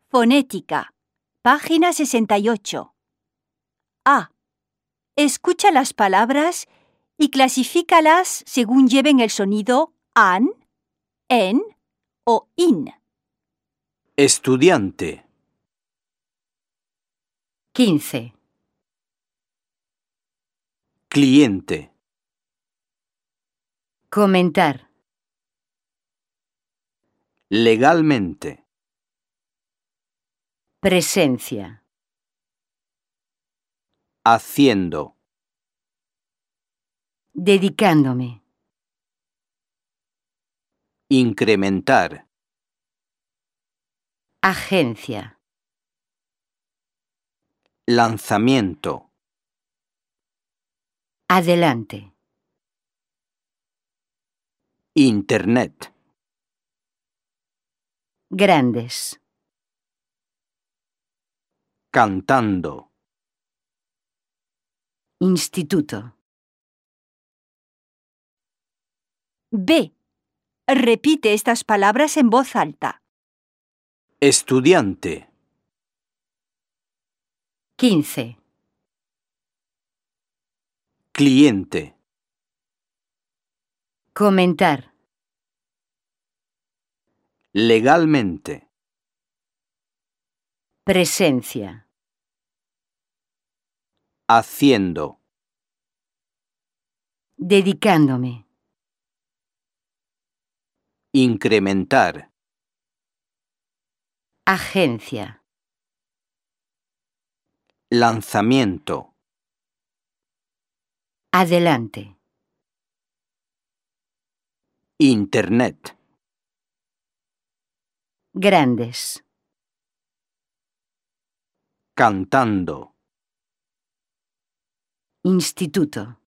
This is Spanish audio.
Fonética. Página 68. A. Escucha las palabras y clasifícalas según lleven el sonido an, en o in. Estudiante, 15. cliente, Comentar. legalmente, Presencia. haciendo, Dedicándome. incrementar, Agencia. lanzamiento, Adelante. internet, Grandes. cantando, Instituto. B. Repite estas palabras en voz alta. estudiante, 15. cliente, Comentar. legalmente, Presencia. haciendo, Dedicándome. incrementar, Agencia. lanzamiento, Adelante. internet, Grandes. cantando. Instituto.